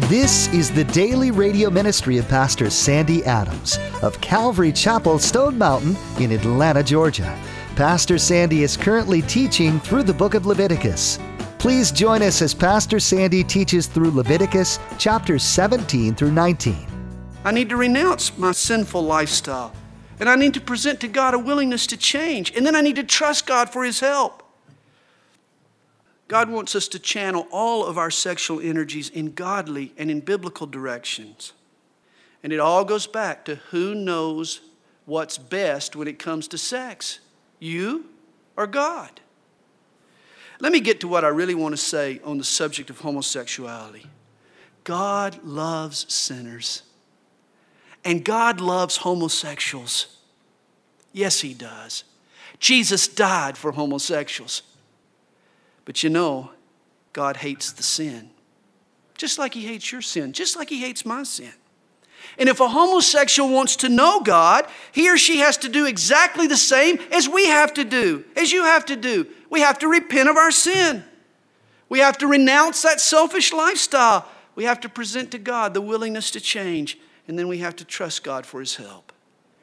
This is the daily radio ministry of Pastor Sandy Adams of Calvary Chapel, Stone Mountain in Atlanta, Georgia. Pastor Sandy is currently teaching through the book of Leviticus. Please join us as Pastor Sandy teaches through Leviticus chapters 17 through 19. I need to renounce my sinful lifestyle, and I need to present to God a willingness to change, and then I need to trust God for His help. God wants us to channel all of our sexual energies in godly and in biblical directions. And it all goes back to who knows what's best when it comes to sex, you or God? Let me get to what I really want to say on the subject of homosexuality. God loves sinners. And God loves homosexuals. Yes, He does. Jesus died for homosexuals. But you know, God hates the sin. Just like He hates your sin. Just like He hates my sin. And if a homosexual wants to know God, he or she has to do exactly the same as we have to do, as you have to do. We have to repent of our sin. We have to renounce that selfish lifestyle. We have to present to God the willingness to change. And then we have to trust God for His help.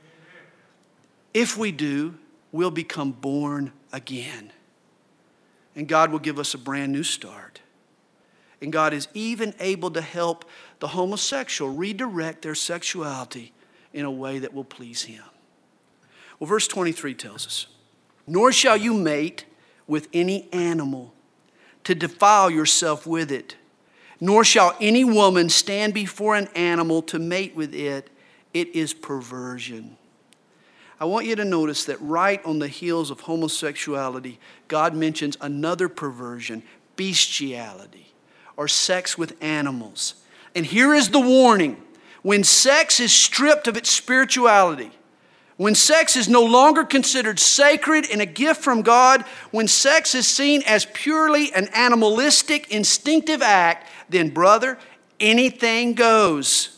If we do, we'll become born again. And God will give us a brand new start. And God is even able to help the homosexual redirect their sexuality in a way that will please Him. Well, verse 23 tells us, "Nor shall you mate with any animal to defile yourself with it. Nor shall any woman stand before an animal to mate with it. It is perversion." I want you to notice that right on the heels of homosexuality, God mentions another perversion, bestiality, or sex with animals. And here is the warning. When sex is stripped of its spirituality, when sex is no longer considered sacred and a gift from God, when sex is seen as purely an animalistic, instinctive act, then, brother, anything goes.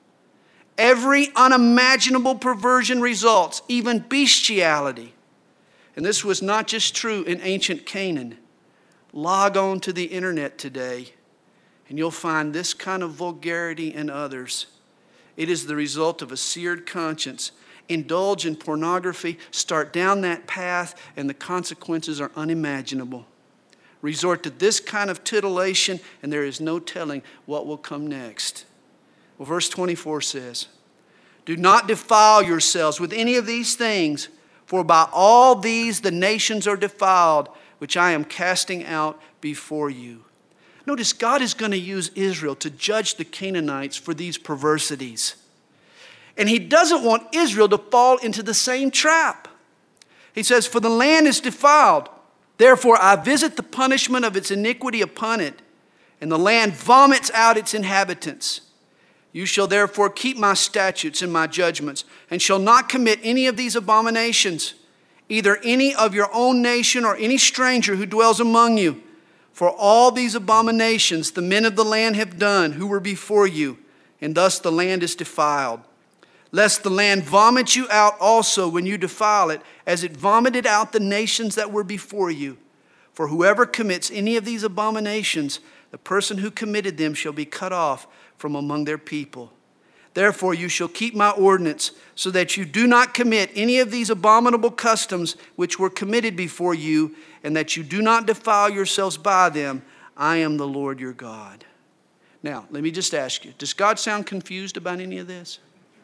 Every unimaginable perversion results, even bestiality. And this was not just true in ancient Canaan. Log on to the internet today, and you'll find this kind of vulgarity and others. It is the result of a seared conscience. Indulge in pornography, start down that path, and the consequences are unimaginable. Resort to this kind of titillation, and there is no telling what will come next. Well, verse 24 says, "Do not defile yourselves with any of these things, for by all these the nations are defiled, which I am casting out before you." Notice God is going to use Israel to judge the Canaanites for these perversities. And He doesn't want Israel to fall into the same trap. He says, "For the land is defiled. Therefore I visit the punishment of its iniquity upon it, and the land vomits out its inhabitants. You shall therefore keep my statutes and my judgments, and shall not commit any of these abominations, either any of your own nation or any stranger who dwells among you. For all these abominations the men of the land have done who were before you, and thus the land is defiled. Lest the land vomit you out also when you defile it, as it vomited out the nations that were before you. For whoever commits any of these abominations, the person who committed them shall be cut off from among their people. Therefore you shall keep my ordinance, so that you do not commit any of these abominable customs which were committed before you, and that you do not defile yourselves by them. I am the Lord your God." Now, let me just ask you, does God sound confused about any of this?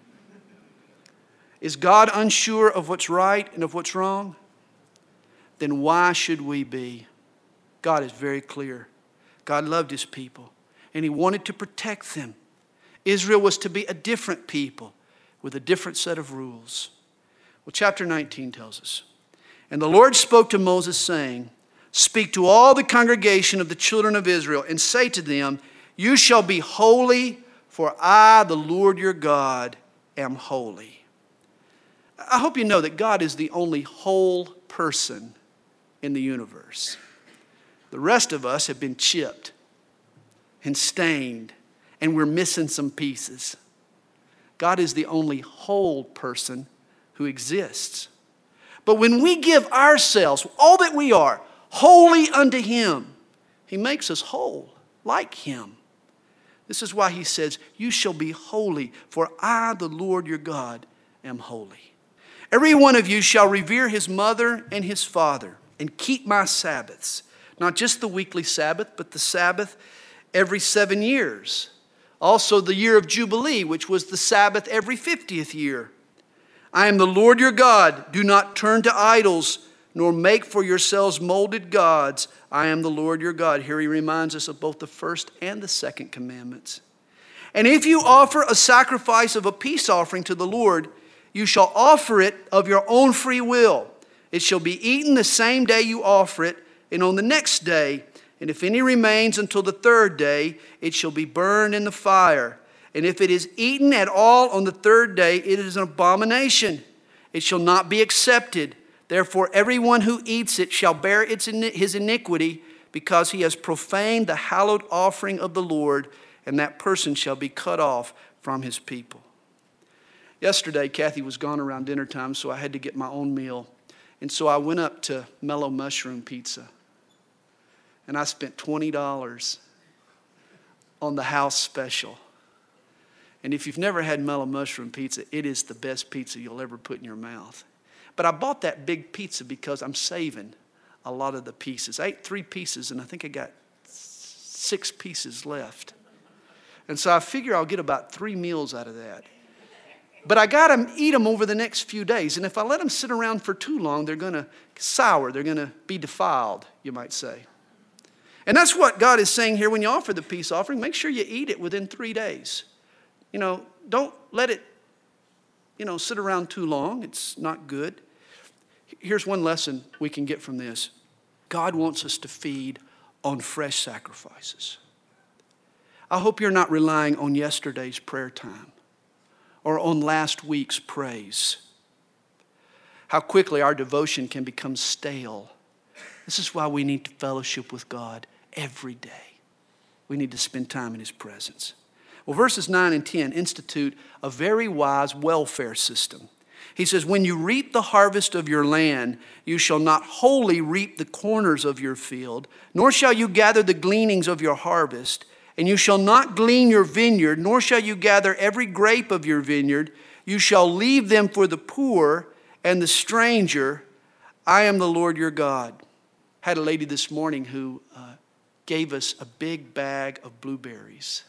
Is God unsure of what's right and of what's wrong? Then why should we be? God is very clear. God loved His people, and He wanted to protect them. Israel was to be a different people with a different set of rules. Well, chapter 19 tells us, "And the Lord spoke to Moses, saying, Speak to all the congregation of the children of Israel, and say to them, You shall be holy, for I, the Lord your God, am holy." I hope you know that God is the only whole person in the universe. The rest of us have been chipped and stained, and we're missing some pieces. God is the only whole person who exists. But when we give ourselves, all that we are, wholly unto Him, He makes us whole, like Him. This is why he says, you shall be holy, for I, the Lord your God, am holy. Every one of you shall revere his mother and his father, and keep my Sabbaths. Not just the weekly Sabbath, but the Sabbath every 7 years. Also the year of Jubilee, which was the Sabbath every 50th year. I am the Lord your God. Do not turn to idols, nor make for yourselves molded gods. I am the Lord your God. Here he reminds us of both the first and the second commandments. And if you offer a sacrifice of a peace offering to the Lord, you shall offer it of your own free will. It shall be eaten the same day you offer it, and on the next day. And if any remains until the third day, it shall be burned in the fire. And if it is eaten at all on the third day, it is an abomination. It shall not be accepted. Therefore, everyone who eats it shall bear his iniquity, because he has profaned the hallowed offering of the Lord, and that person shall be cut off from his people. Yesterday, Kathy was gone around dinner time, so I had to get my own meal. And so I went up to Mellow Mushroom Pizza. And I spent $20 on the house special. And if you've never had Mellow Mushroom Pizza, it is the best pizza you'll ever put in your mouth. But I bought that big pizza because I'm saving a lot of the pieces. I ate 3 pieces, and I think I got 6 pieces left. And so I figure I'll get about 3 meals out of that. But I got to eat them over the next few days. And if I let them sit around for too long, they're going to sour. They're going to be defiled, you might say. And that's what God is saying here when you offer the peace offering. Make sure you eat it within 3 days. Don't let it, sit around too long. It's not good. Here's one lesson we can get from this. God wants us to feed on fresh sacrifices. I hope you're not relying on yesterday's prayer time or on last week's praise. How quickly our devotion can become stale. This is why we need to fellowship with God every day. We need to spend time in his presence. Well, verses 9 and 10 institute a very wise welfare system. He says, when you reap the harvest of your land, you shall not wholly reap the corners of your field, nor shall you gather the gleanings of your harvest. And you shall not glean your vineyard, nor shall you gather every grape of your vineyard. You shall leave them for the poor and the stranger. I am the Lord your God. I had a lady this morning who gave us a big bag of blueberries.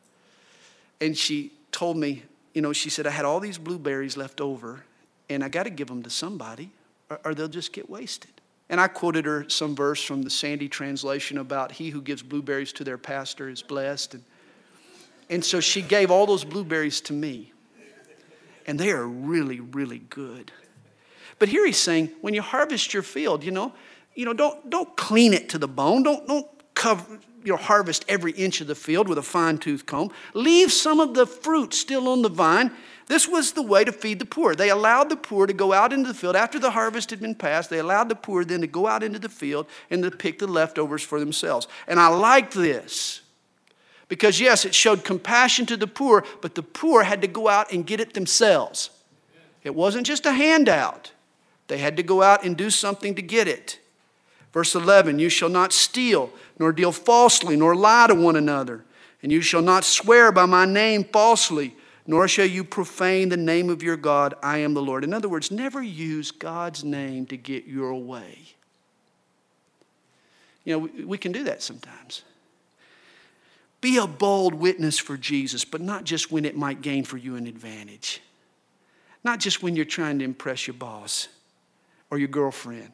And she told me, she said, I had all these blueberries left over, and I got to give them to somebody, or they'll just get wasted. And I quoted her some verse from the Sandy translation about he who gives blueberries to their pastor is blessed. And so she gave all those blueberries to me. And they are really, really good. But here he's saying, when you harvest your field, don't clean it to the bone. Don't cover your harvest every inch of the field with a fine-tooth comb. Leave some of the fruit still on the vine. This was the way to feed the poor. They allowed the poor to go out into the field. After the harvest had been passed, they allowed the poor then to go out into the field and to pick the leftovers for themselves. And I liked this because, yes, it showed compassion to the poor, but the poor had to go out and get it themselves. It wasn't just a handout. They had to go out and do something to get it. Verse 11, you shall not steal, nor deal falsely, nor lie to one another. And you shall not swear by my name falsely, nor shall you profane the name of your God. I am the Lord. In other words, never use God's name to get your way. We can do that sometimes. Be a bold witness for Jesus, but not just when it might gain for you an advantage. Not just when you're trying to impress your boss or your girlfriend.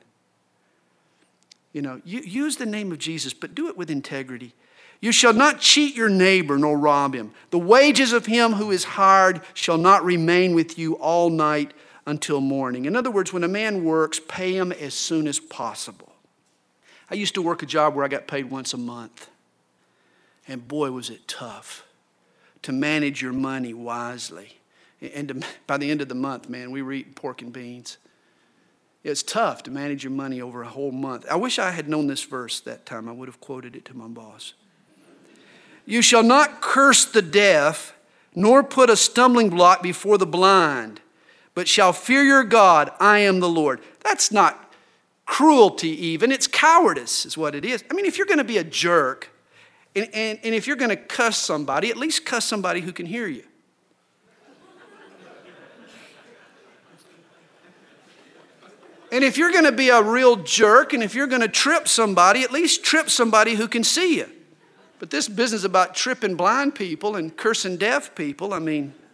You use the name of Jesus, but do it with integrity. You shall not cheat your neighbor nor rob him. The wages of him who is hired shall not remain with you all night until morning. In other words, when a man works, pay him as soon as possible. I used to work a job where I got paid once a month. And boy, was it tough to manage your money wisely. And by the end of the month, man, we were eating pork and beans. It's tough to manage your money over a whole month. I wish I had known this verse that time. I would have quoted it to my boss. You shall not curse the deaf, nor put a stumbling block before the blind, but shall fear your God. I am the Lord. That's not cruelty even. It's cowardice is what it is. I mean, if you're going to be a jerk And if you're going to cuss somebody, at least cuss somebody who can hear you. And if you're going to be a real jerk, and if you're going to trip somebody, at least trip somebody who can see you. But this business about tripping blind people and cursing deaf people, I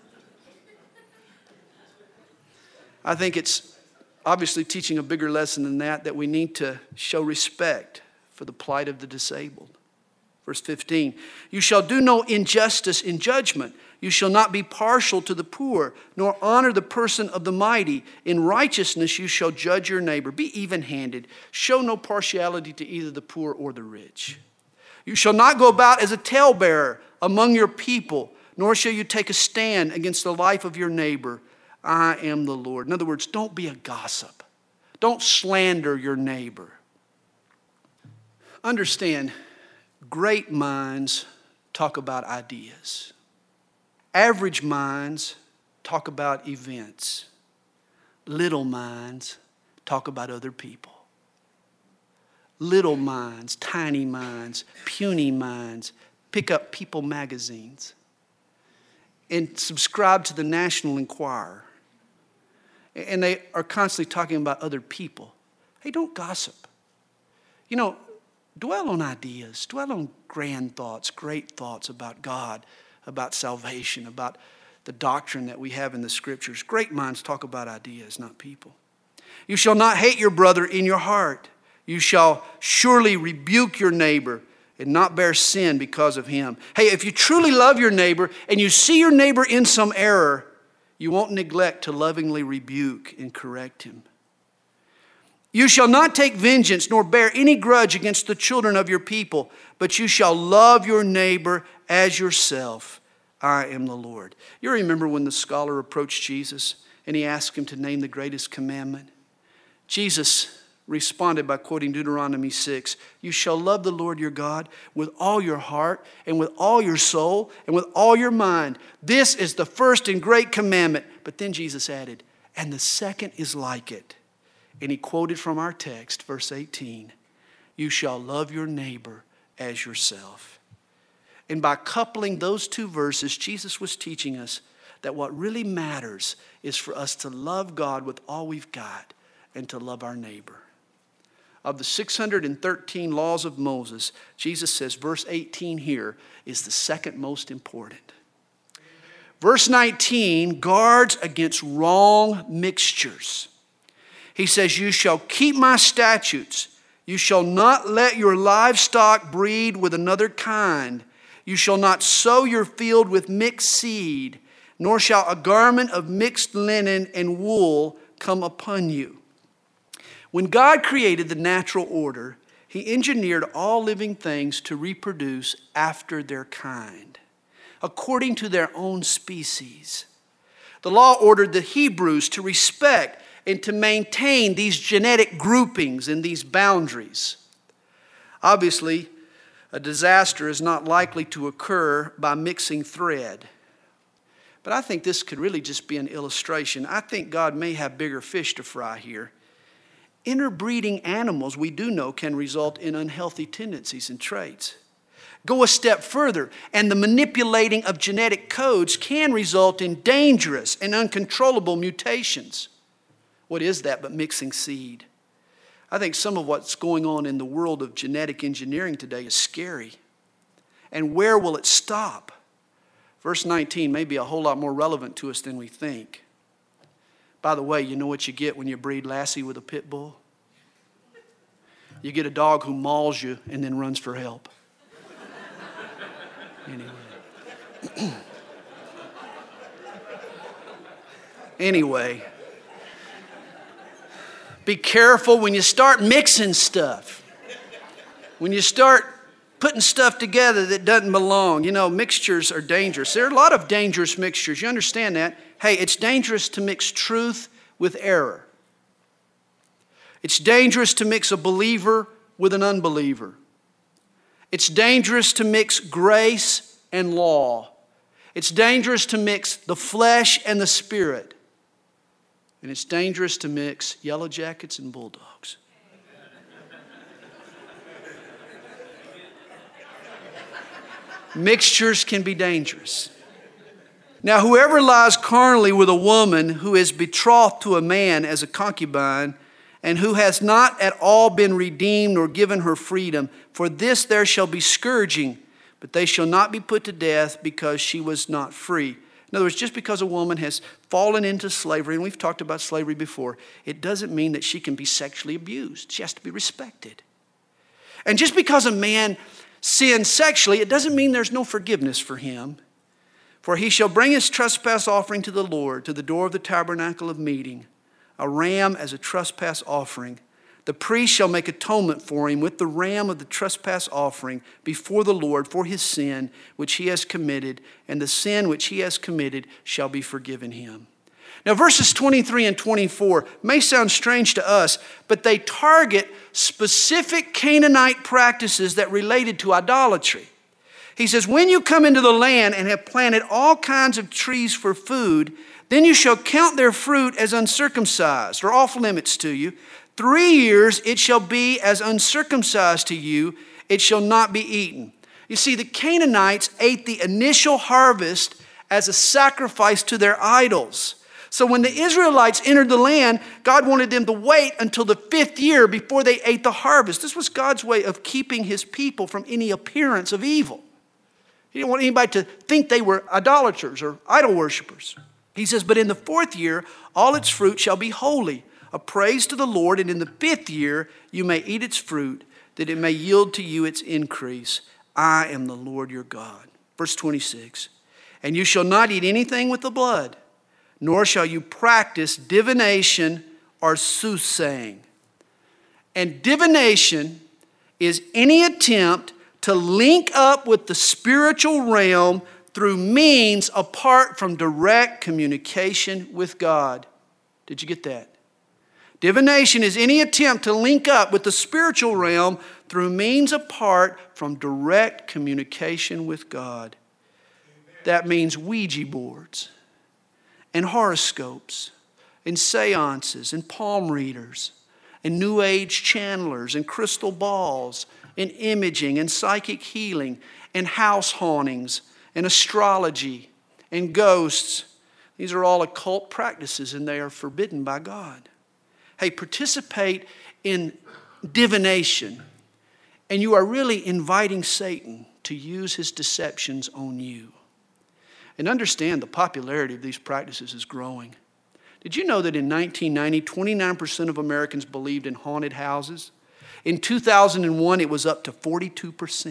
think it's obviously teaching a bigger lesson than that we need to show respect for the plight of the disabled. Verse 15, you shall do no injustice in judgment. You shall not be partial to the poor, nor honor the person of the mighty. In righteousness you shall judge your neighbor. Be even-handed. Show no partiality to either the poor or the rich. You shall not go about as a talebearer among your people, nor shall you take a stand against the life of your neighbor. I am the Lord. In other words, don't be a gossip. Don't slander your neighbor. Understand, great minds talk about ideas. Average minds talk about events. Little minds talk about other people. Little minds, tiny minds, puny minds pick up People magazines and subscribe to the National Enquirer. And they are constantly talking about other people. Hey, don't gossip. Dwell on ideas. Dwell on grand thoughts, great thoughts about God, about salvation, about the doctrine that we have in the Scriptures. Great minds talk about ideas, not people. You shall not hate your brother in your heart. You shall surely rebuke your neighbor and not bear sin because of him. Hey, if you truly love your neighbor and you see your neighbor in some error, you won't neglect to lovingly rebuke and correct him. You shall not take vengeance nor bear any grudge against the children of your people, but you shall love your neighbor as yourself. I am the Lord. You remember when the scholar approached Jesus and he asked him to name the greatest commandment? Jesus responded by quoting Deuteronomy 6. You shall love the Lord your God with all your heart and with all your soul and with all your mind. This is the first and great commandment. But then Jesus added, and the second is like it. And he quoted from our text, verse 18. You shall love your neighbor as yourself. And by coupling those two verses, Jesus was teaching us that what really matters is for us to love God with all we've got and to love our neighbor. Of the 613 laws of Moses, Jesus says verse 18 here is the second most important. Verse 19 guards against wrong mixtures. He says, you shall keep my statutes. You shall not let your livestock breed with another kind. You shall not sow your field with mixed seed, nor shall a garment of mixed linen and wool come upon you. When God created the natural order, He engineered all living things to reproduce after their kind, according to their own species. The law ordered the Hebrews to respect and to maintain these genetic groupings and these boundaries. Obviously, a disaster is not likely to occur by mixing thread. But I think this could really just be an illustration. I think God may have bigger fish to fry here. Interbreeding animals, we do know, can result in unhealthy tendencies and traits. Go a step further, and the manipulating of genetic codes can result in dangerous and uncontrollable mutations. What is that but mixing seed? I think some of what's going on in the world of genetic engineering today is scary. And where will it stop? Verse 19 may be a whole lot more relevant to us than we think. By the way, you know what you get when you breed Lassie with a pit bull? You get a dog who mauls you and then runs for help. Anyway, be careful when you start mixing stuff. When you start putting stuff together that doesn't belong. You know, mixtures are dangerous. There are a lot of dangerous mixtures. You understand that? Hey, it's dangerous to mix truth with error. It's dangerous to mix a believer with an unbeliever. It's dangerous to mix grace and law. It's dangerous to mix the flesh and the spirit. And it's dangerous to mix yellow jackets and bulldogs. Mixtures can be dangerous. Now, whoever lies carnally with a woman who is betrothed to a man as a concubine, and who has not at all been redeemed nor given her freedom, for this there shall be scourging, but they shall not be put to death because she was not free. In other words, just because a woman has fallen into slavery, and we've talked about slavery before, it doesn't mean that she can be sexually abused. She has to be respected. And just because a man sins sexually, it doesn't mean there's no forgiveness for him. For he shall bring his trespass offering to the Lord, to the door of the tabernacle of meeting, a ram as a trespass offering. The priest shall make atonement for him with the ram of the trespass offering before the Lord for his sin which he has committed, and the sin which he has committed shall be forgiven him. Now, verses 23 and 24 may sound strange to us, but they target specific Canaanite practices that related to idolatry. He says, when you come into the land and have planted all kinds of trees for food, then you shall count their fruit as uncircumcised, or off limits to you. 3 years it shall be as uncircumcised to you, it shall not be eaten. You see, the Canaanites ate the initial harvest as a sacrifice to their idols. So when the Israelites entered the land, God wanted them to wait until the 5th year before they ate the harvest. This was God's way of keeping his people from any appearance of evil. He didn't want anybody to think they were idolaters or idol worshipers. He says, but in the 4th year, all its fruit shall be holy, a praise to the Lord. And in the 5th year, you may eat its fruit, that it may yield to you its increase. I am the Lord your God. Verse 26, and you shall not eat anything with the blood, nor shall you practice divination or soothsaying. And divination is any attempt to link up with the spiritual realm through means apart from direct communication with God. Did you get that? Divination is any attempt to link up with the spiritual realm through means apart from direct communication with God. That means Ouija boards and horoscopes and seances and palm readers and New Age channelers and crystal balls and imaging and psychic healing and house hauntings and astrology and ghosts. These are all occult practices and they are forbidden by God. Hey, participate in divination and you are really inviting Satan to use his deceptions on you. And understand the popularity of these practices is growing. Did you know that in 1990, 29% of Americans believed in haunted houses? In 2001, it was up to 42%.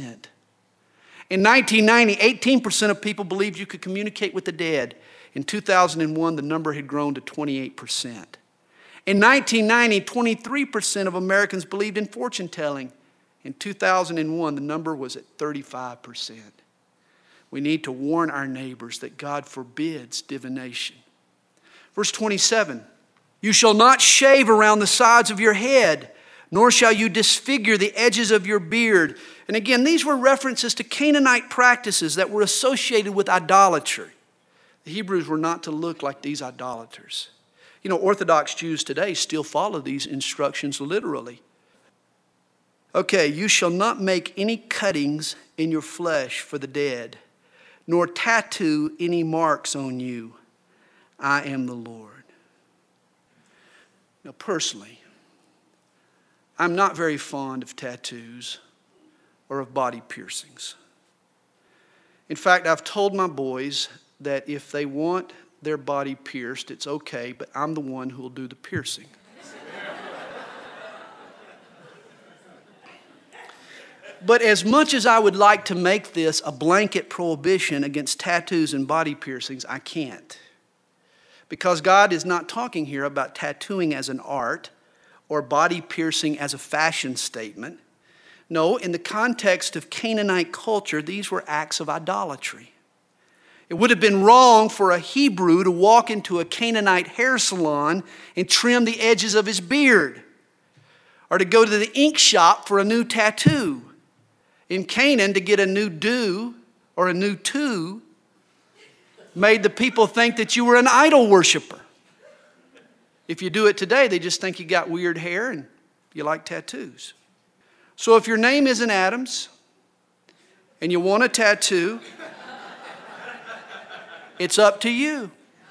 In 1990, 18% of people believed you could communicate with the dead. In 2001, the number had grown to 28%. In 1990, 23% of Americans believed in fortune telling. In 2001, the number was at 35%. We need to warn our neighbors that God forbids divination. Verse 27, you shall not shave around the sides of your head, nor shall you disfigure the edges of your beard. And again, these were references to Canaanite practices that were associated with idolatry. The Hebrews were not to look like these idolaters. You know, Orthodox Jews today still follow these instructions literally. Okay, you shall not make any cuttings in your flesh for the dead, nor tattoo any marks on you. I am the Lord. Now, personally, I'm not very fond of tattoos or of body piercings. In fact, I've told my boys that if they want their body pierced, it's okay, but I'm the one who will do the piercing. But as much as I would like to make this a blanket prohibition against tattoos and body piercings, I can't. Because God is not talking here about tattooing as an art or body piercing as a fashion statement. No, in the context of Canaanite culture, these were acts of idolatry. It would have been wrong for a Hebrew to walk into a Canaanite hair salon and trim the edges of his beard, or to go to the ink shop for a new tattoo. In Canaan, to get a new do or a new tu made the people think that you were an idol worshiper. If you do it today, they just think you got weird hair and you like tattoos. So if your name isn't Adams and you want a tattoo, it's up to you.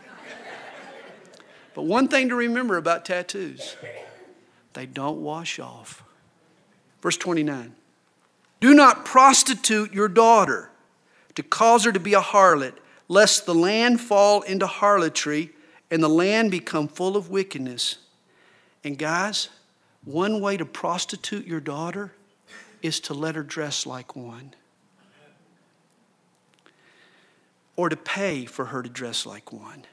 But one thing to remember about tattoos, they don't wash off. Verse 29. Do not prostitute your daughter to cause her to be a harlot, lest the land fall into harlotry and the land become full of wickedness. And guys, one way to prostitute your daughter is to let her dress like one. Or to pay for her to dress like one.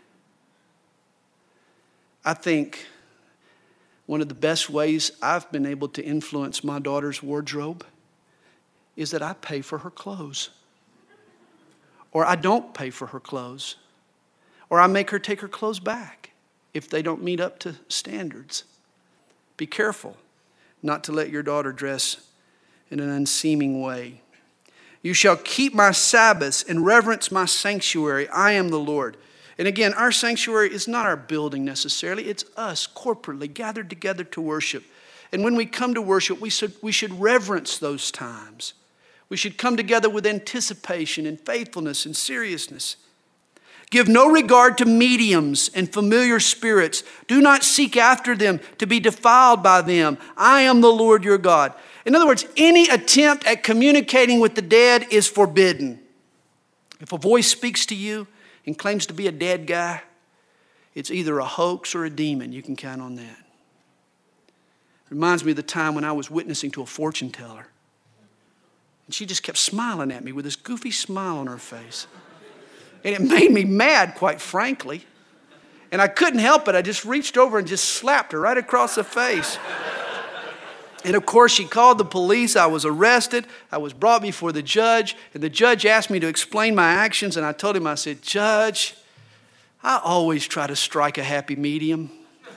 I think one of the best ways I've been able to influence my daughter's wardrobe is that I pay for her clothes. Or I don't pay for her clothes. Or I make her take her clothes back if they don't meet up to standards. Be careful not to let your daughter dress in an unseeming way. You shall keep my Sabbaths and reverence my sanctuary. I am the Lord. And again, our sanctuary is not our building necessarily. It's us corporately gathered together to worship. And when we come to worship, we should reverence those times. We should come together with anticipation and faithfulness and seriousness. Give no regard to mediums and familiar spirits. Do not seek after them to be defiled by them. I am the Lord your God. In other words, any attempt at communicating with the dead is forbidden. If a voice speaks to you and claims to be a dead guy, it's either a hoax or a demon. You can count on that. It reminds me of the time when I was witnessing to a fortune teller. And she just kept smiling at me with this goofy smile on her face. And it made me mad, quite frankly. And I couldn't help it. I just reached over and just slapped her right across the face. And of course, she called the police. I was arrested. I was brought before the judge. And the judge asked me to explain my actions. And I told him, I said, Judge, I always try to strike a happy medium.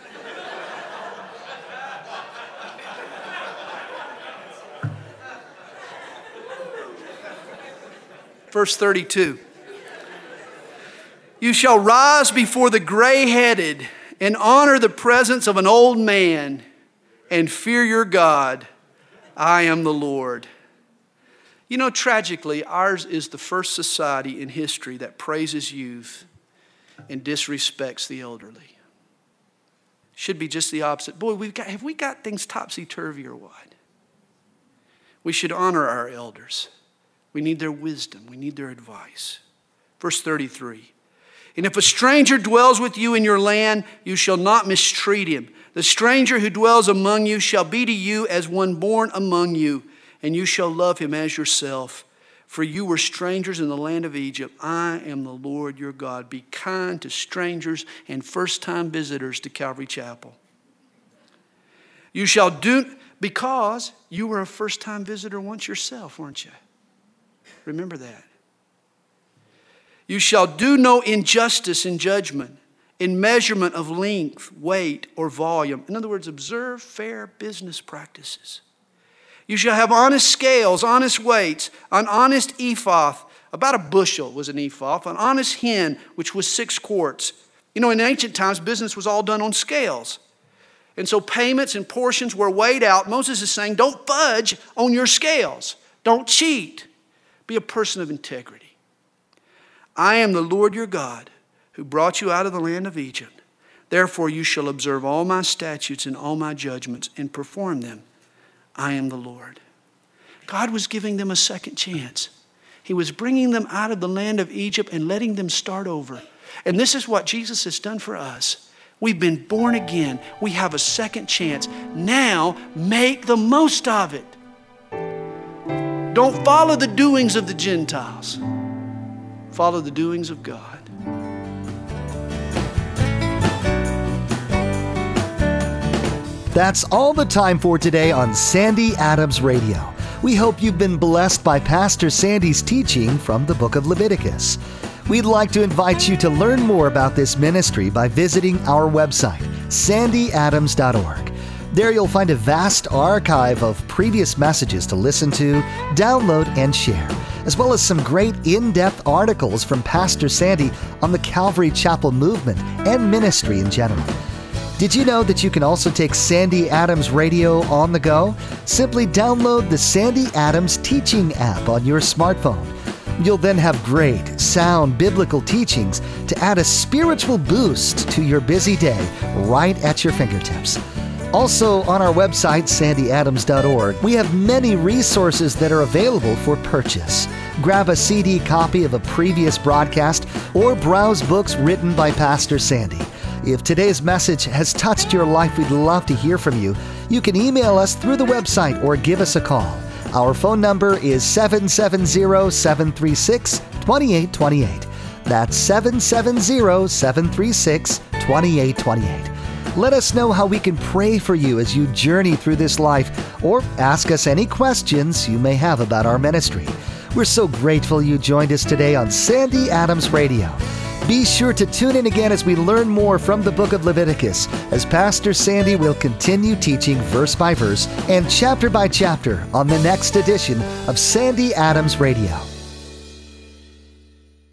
Verse 32. You shall rise before the gray-headed and honor the presence of an old man and fear your God. I am the Lord. You know, tragically, ours is the first society in history that praises youth and disrespects the elderly. Should be just the opposite. Boy, have we got things topsy-turvy or what? We should honor our elders. We need their wisdom. We need their advice. Verse 33. And if a stranger dwells with you in your land, you shall not mistreat him. The stranger who dwells among you shall be to you as one born among you, and you shall love him as yourself. For you were strangers in the land of Egypt. I am the Lord your God. Be kind to strangers and first-time visitors to Calvary Chapel. You shall do, because you were a first-time visitor once yourself, weren't you? Remember that. You shall do no injustice in judgment, in measurement of length, weight, or volume. In other words, observe fair business practices. You shall have honest scales, honest weights, an honest ephah, about a bushel was an ephah, an honest hin, which was 6 quarts. You know, in ancient times, business was all done on scales. And so payments and portions were weighed out. Moses is saying, don't fudge on your scales. Don't cheat. Be a person of integrity. I am the Lord your God, who brought you out of the land of Egypt. Therefore you shall observe all my statutes and all my judgments and perform them. I am the Lord. God was giving them a second chance. He was bringing them out of the land of Egypt and letting them start over. And this is what Jesus has done for us. We've been born again. We have a second chance. Now make the most of it. Don't follow the doings of the Gentiles. Follow the doings of God. That's all the time for today on Sandy Adams Radio. We hope you've been blessed by Pastor Sandy's teaching from the book of Leviticus. We'd like to invite you to learn more about this ministry by visiting our website, sandyadams.org. There you'll find a vast archive of previous messages to listen to, download, and share, as well as some great in-depth articles from Pastor Sandy on the Calvary Chapel movement and ministry in general. Did you know that you can also take Sandy Adams Radio on the go? Simply download the Sandy Adams Teaching app on your smartphone. You'll then have great, sound biblical teachings to add a spiritual boost to your busy day right at your fingertips. Also, on our website, sandyadams.org, we have many resources that are available for purchase. Grab a CD copy of a previous broadcast or browse books written by Pastor Sandy. If today's message has touched your life, we'd love to hear from you. You can email us through the website or give us a call. Our phone number is 770-736-2828. That's 770-736-2828. Let us know how we can pray for you as you journey through this life, or ask us any questions you may have about our ministry. We're so grateful you joined us today on Sandy Adams Radio. Be sure to tune in again as we learn more from the book of Leviticus, as Pastor Sandy will continue teaching verse by verse and chapter by chapter on the next edition of Sandy Adams Radio.